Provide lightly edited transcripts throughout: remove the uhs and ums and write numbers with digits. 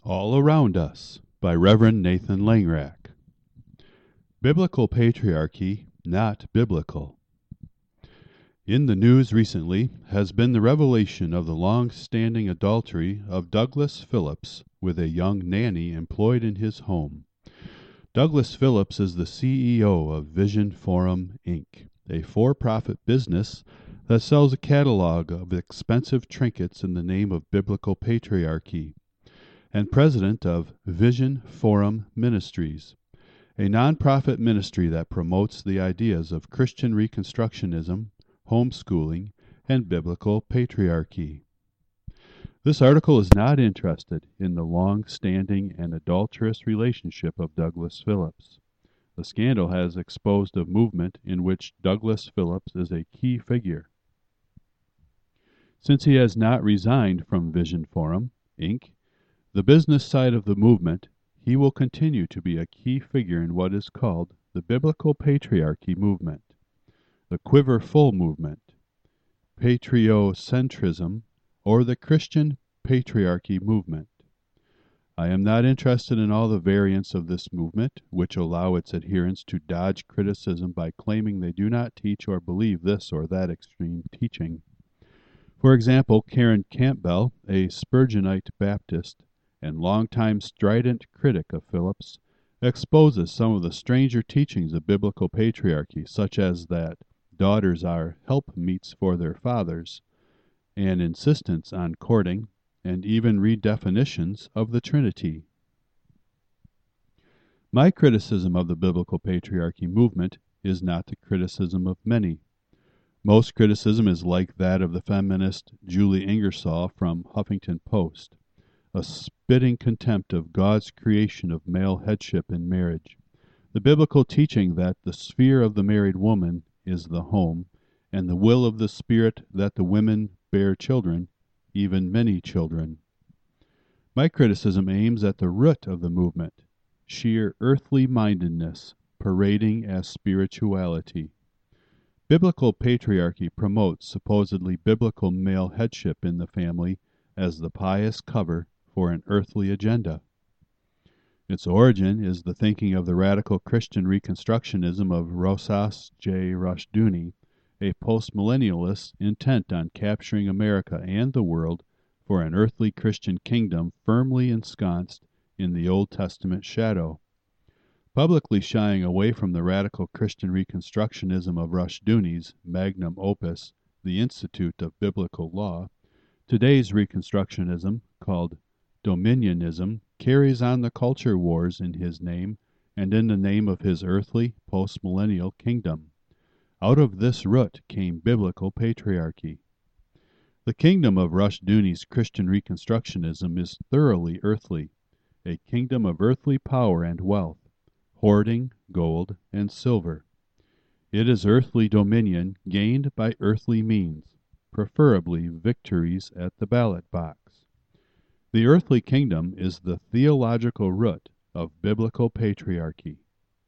All Around Us by Reverend Nathan Langrack. Biblical Patriarchy Not Biblical. In the news recently has been the revelation of the long-standing adultery of Douglas Phillips with a young nanny employed in his home. Douglas Phillips is the CEO of Vision Forum, Inc., a for-profit business that sells a catalog of expensive trinkets in the name of biblical patriarchy, and president of Vision Forum Ministries, a nonprofit ministry that promotes the ideas of Christian Reconstructionism, homeschooling, and biblical patriarchy. This article is not interested in the long-standing and adulterous relationship of Douglas Phillips. The scandal has exposed a movement in which Douglas Phillips is a key figure. Since he has not resigned from Vision Forum, Inc., the business side of the movement, he will continue to be a key figure in what is called the Biblical Patriarchy Movement, the Quiver Full Movement, Patriocentrism, or the Christian Patriarchy Movement. I am not interested in all the variants of this movement, which allow its adherents to dodge criticism by claiming they do not teach or believe this or that extreme teaching. For example, Karen Campbell, a Spurgeonite Baptist and longtime strident critic of Phillips, exposes some of the stranger teachings of biblical patriarchy, such as that daughters are helpmeets for their fathers, and insistence on courting, and even redefinitions of the Trinity. My criticism of the biblical patriarchy movement is not the criticism of many. Most criticism is like that of the feminist Julie Ingersoll from Huffington Post, a spitting contempt of God's creation of male headship in marriage, the biblical teaching that the sphere of the married woman is the home, and the will of the Spirit that the women bear children, even many children. My criticism aims at the root of the movement, sheer earthly mindedness parading as spirituality. Biblical patriarchy promotes supposedly biblical male headship in the family as the pious cover for an earthly agenda. Its origin is the thinking of the radical Christian Reconstructionism of Rousas J. Rushdoony, a postmillennialist intent on capturing America and the world for an earthly Christian kingdom firmly ensconced in the Old Testament shadow. Publicly shying away from the radical Christian Reconstructionism of Rushdoony's magnum opus, The Institute of Biblical Law, today's Reconstructionism, called Dominionism, carries on the culture wars in his name and in the name of his earthly, post-millennial kingdom. Out of this root came biblical patriarchy. The kingdom of Rushdoony's Christian Reconstructionism is thoroughly earthly, a kingdom of earthly power and wealth, hoarding gold and silver. It is earthly dominion gained by earthly means, preferably victories at the ballot box. The earthly kingdom is the theological root of biblical patriarchy.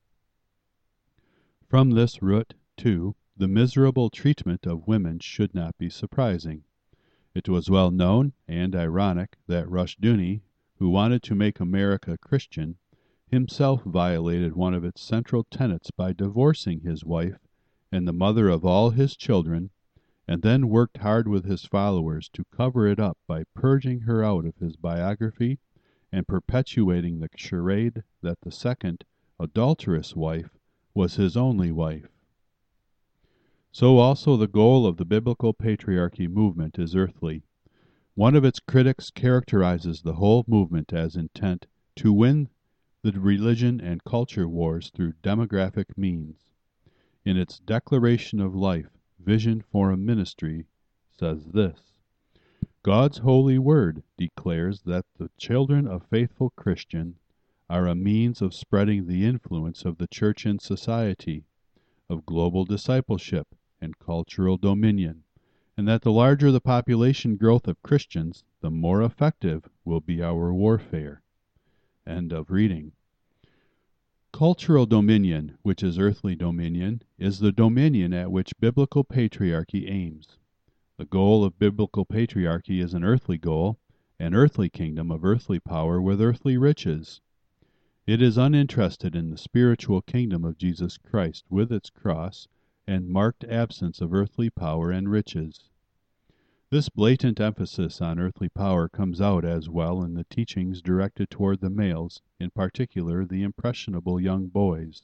From this root, too, the miserable treatment of women should not be surprising. It was well known and ironic that Rushdoony, who wanted to make America Christian, himself violated one of its central tenets by divorcing his wife and the mother of all his children, and then worked hard with his followers to cover it up by purging her out of his biography and perpetuating the charade that the second, adulterous wife was his only wife. So also the goal of the biblical patriarchy movement is earthly. One of its critics characterizes the whole movement as intent to win the religion and culture wars through demographic means. In its Declaration of Life, Vision Forum Ministry says this: God's holy word declares that the children of faithful Christians are a means of spreading the influence of the church in society, of global discipleship and cultural dominion, and that the larger the population growth of Christians, the more effective will be our warfare. End of reading. Cultural dominion, which is earthly dominion, is the dominion at which biblical patriarchy aims. The goal of biblical patriarchy is an earthly goal, an earthly kingdom of earthly power with earthly riches. It is uninterested in the spiritual kingdom of Jesus Christ with its cross and marked absence of earthly power and riches. This blatant emphasis on earthly power comes out as well in the teachings directed toward the males, in particular the impressionable young boys.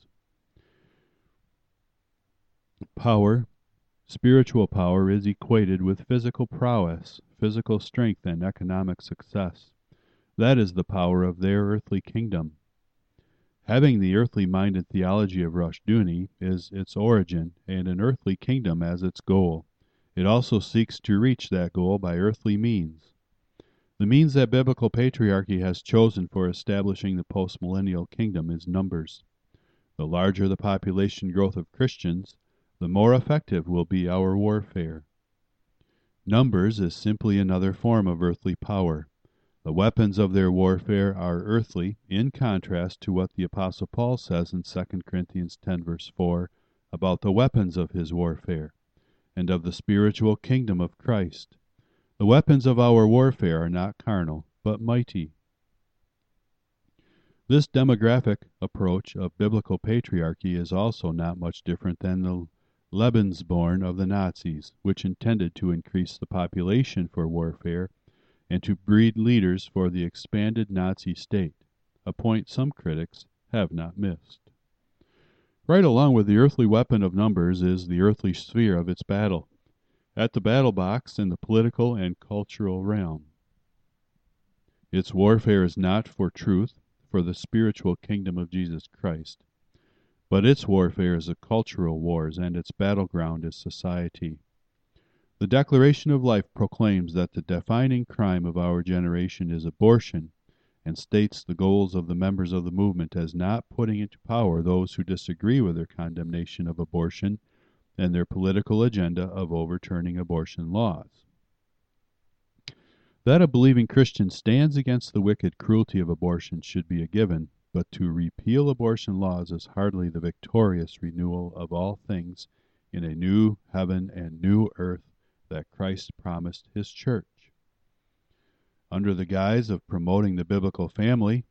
Power, spiritual power, is equated with physical prowess, physical strength, and economic success. That is the power of their earthly kingdom. Having the earthly-minded theology of Rushduni is its origin, and an earthly kingdom as its goal. It also seeks to reach that goal by earthly means. The means that biblical patriarchy has chosen for establishing the postmillennial kingdom is numbers. The larger the population growth of Christians, the more effective will be our warfare. Numbers is simply another form of earthly power. The weapons of their warfare are earthly, in contrast to what the Apostle Paul says in 2 Corinthians 10 verse 4 about the weapons of his warfare, and of the spiritual kingdom of Christ. The weapons of our warfare are not carnal, but mighty. This demographic approach of biblical patriarchy is also not much different than the Lebensborn of the Nazis, which intended to increase the population for warfare and to breed leaders for the expanded Nazi state, a point some critics have not missed. Right along with the earthly weapon of numbers is the earthly sphere of its battle, at the battle box in the political and cultural realm. Its warfare is not for truth, for the spiritual kingdom of Jesus Christ, but its warfare is a cultural wars, and its battleground is society. The Declaration of Life proclaims that the defining crime of our generation is abortion, and states the goals of the members of the movement as not putting into power those who disagree with their condemnation of abortion and their political agenda of overturning abortion laws. That a believing Christian stands against the wicked cruelty of abortion should be a given, but to repeal abortion laws is hardly the victorious renewal of all things in a new heaven and new earth that Christ promised his church. Under the guise of promoting the biblical family,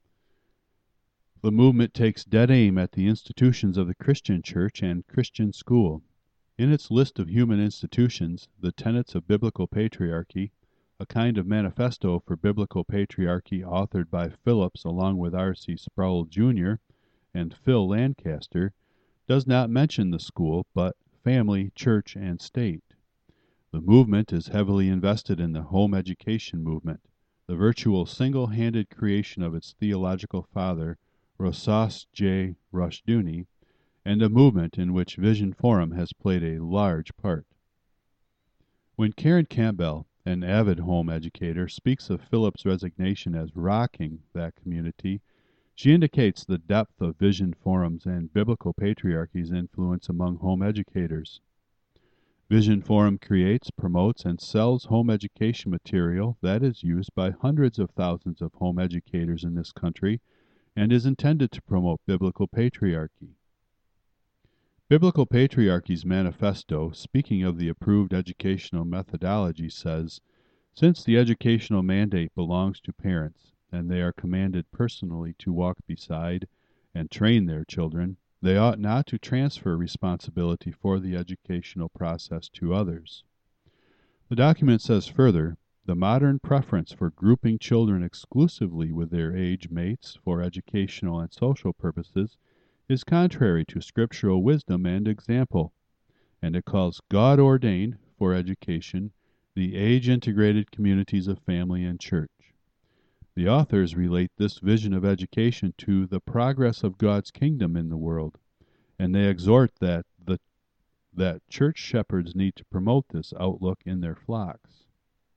the movement takes dead aim at the institutions of the Christian church and Christian school. In its list of human institutions, the tenets of biblical patriarchy, a kind of manifesto for biblical patriarchy authored by Phillips along with R.C. Sproul Jr. and Phil Lancaster, does not mention the school, but family, church, and state. The movement is heavily invested in the home education movement, the virtual single-handed creation of its theological father, Rousas J. Rushduni, and a movement in which Vision Forum has played a large part. When Karen Campbell, an avid home educator, speaks of Phillips' resignation as rocking that community, she indicates the depth of Vision Forum's and biblical patriarchy's influence among home educators. Vision Forum creates, promotes, and sells home education material that is used by hundreds of thousands of home educators in this country and is intended to promote biblical patriarchy. Biblical Patriarchy's manifesto, speaking of the approved educational methodology, says, since the educational mandate belongs to parents, and they are commanded personally to walk beside and train their children, they ought not to transfer responsibility for the educational process to others. The document says further, the modern preference for grouping children exclusively with their age mates for educational and social purposes is contrary to scriptural wisdom and example, and it calls God ordained for education the age-integrated communities of family and church. The authors relate this vision of education to the progress of God's kingdom in the world, and they exhort that church shepherds need to promote this outlook in their flocks.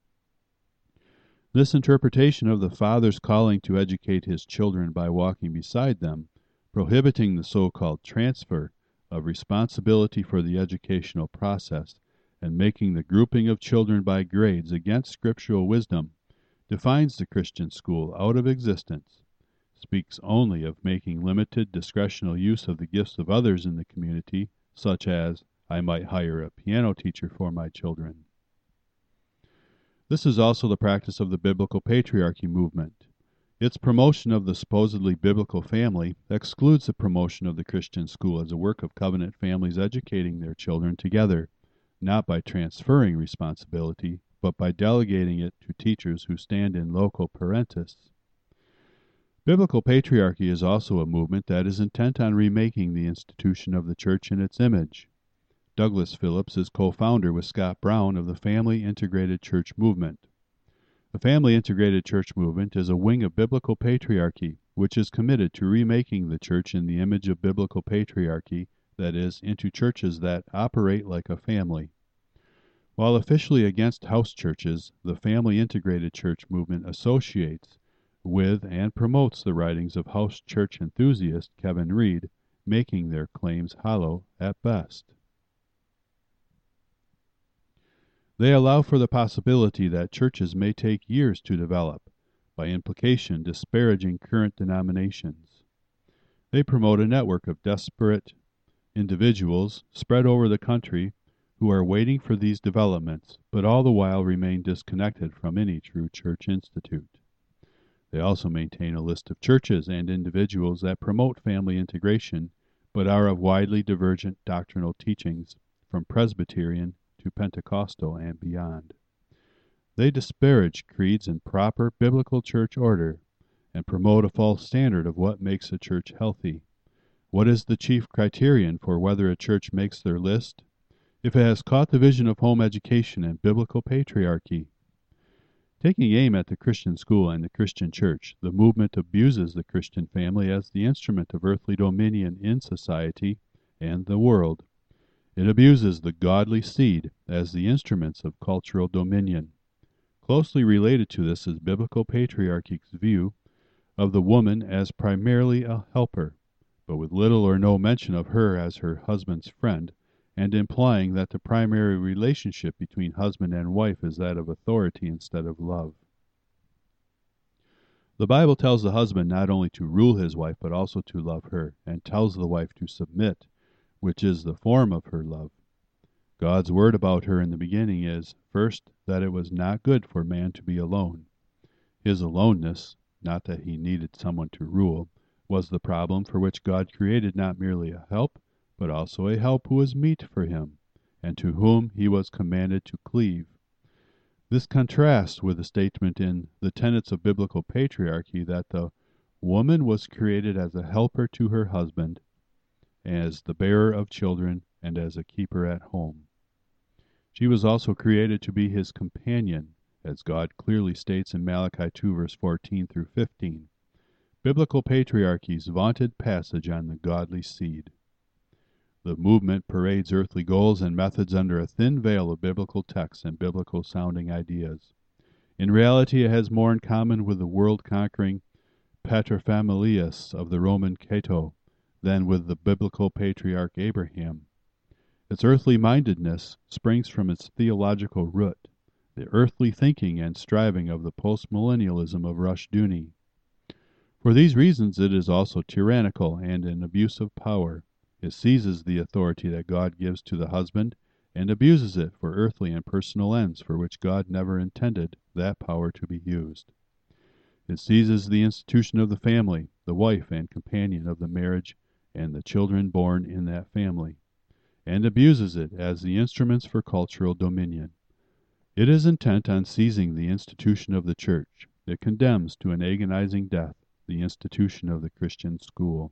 This interpretation of the Father's calling to educate his children by walking beside them, prohibiting the so-called transfer of responsibility for the educational process, and making the grouping of children by grades against scriptural wisdom, defines the Christian school out of existence, speaks only of making limited discretional use of the gifts of others in the community, such as, I might hire a piano teacher for my children. This is also the practice of the biblical patriarchy movement. Its promotion of the supposedly biblical family excludes the promotion of the Christian school as a work of covenant families educating their children together, not by transferring responsibility, but by delegating it to teachers who stand in loco parentis. Biblical patriarchy is also a movement that is intent on remaking the institution of the church in its image. Douglas Phillips is co-founder with Scott Brown of the Family Integrated Church Movement. The Family Integrated Church Movement is a wing of biblical patriarchy, which is committed to remaking the church in the image of biblical patriarchy, that is, into churches that operate like a family. While officially against house churches, the Family Integrated Church Movement associates with and promotes the writings of house church enthusiast Kevin Reed, making their claims hollow at best. They allow for the possibility that churches may take years to develop, by implication disparaging current denominations. They promote a network of desperate individuals spread over the country who are waiting for these developments, but all the while remain disconnected from any true church institute. They also maintain a list of churches and individuals that promote family integration, but are of widely divergent doctrinal teachings, from Presbyterian to Pentecostal and beyond. They disparage creeds and proper biblical church order, and promote a false standard of what makes a church healthy. What is the chief criterion for whether a church makes their list? If it has caught the vision of home education and biblical patriarchy. Taking aim at the Christian school and the Christian church, the movement abuses the Christian family as the instrument of earthly dominion in society and the world. It abuses the godly seed as the instruments of cultural dominion. Closely related to this is biblical patriarchy's view of the woman as primarily a helper, but with little or no mention of her as her husband's friend, and implying that the primary relationship between husband and wife is that of authority instead of love. The Bible tells the husband not only to rule his wife, but also to love her, and tells the wife to submit, which is the form of her love. God's word about her in the beginning is, first, that it was not good for man to be alone. His aloneness, not that he needed someone to rule, was the problem for which God created not merely a help, but also a help who was meet for him, and to whom he was commanded to cleave. This contrasts with the statement in the tenets of biblical patriarchy that the woman was created as a helper to her husband, as the bearer of children, and as a keeper at home. She was also created to be his companion, as God clearly states in Malachi 2 verse 14 through 15. Biblical patriarchy's vaunted passage on the godly seed. The movement parades earthly goals and methods under a thin veil of biblical texts and biblical sounding ideas. In reality, it has more in common with the world-conquering paterfamilias of the Roman Cato than with the biblical patriarch Abraham. Its earthly mindedness springs from its theological root, the earthly thinking and striving of the postmillennialism of Rushdoony. For these reasons it is also tyrannical and an abuse of power. It seizes the authority that God gives to the husband and abuses it for earthly and personal ends for which God never intended that power to be used. It seizes the institution of the family, the wife and companion of the marriage, and the children born in that family, and abuses it as the instruments for cultural dominion. It is intent on seizing the institution of the church. It condemns to an agonizing death the institution of the Christian school.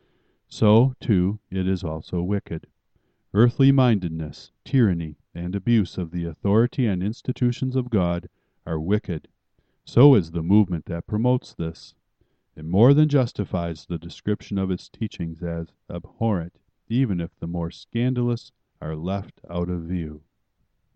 So, too, it is also wicked. Earthly mindedness, tyranny, and abuse of the authority and institutions of God are wicked. So is the movement that promotes this. It more than justifies the description of its teachings as abhorrent, even if the more scandalous are left out of view.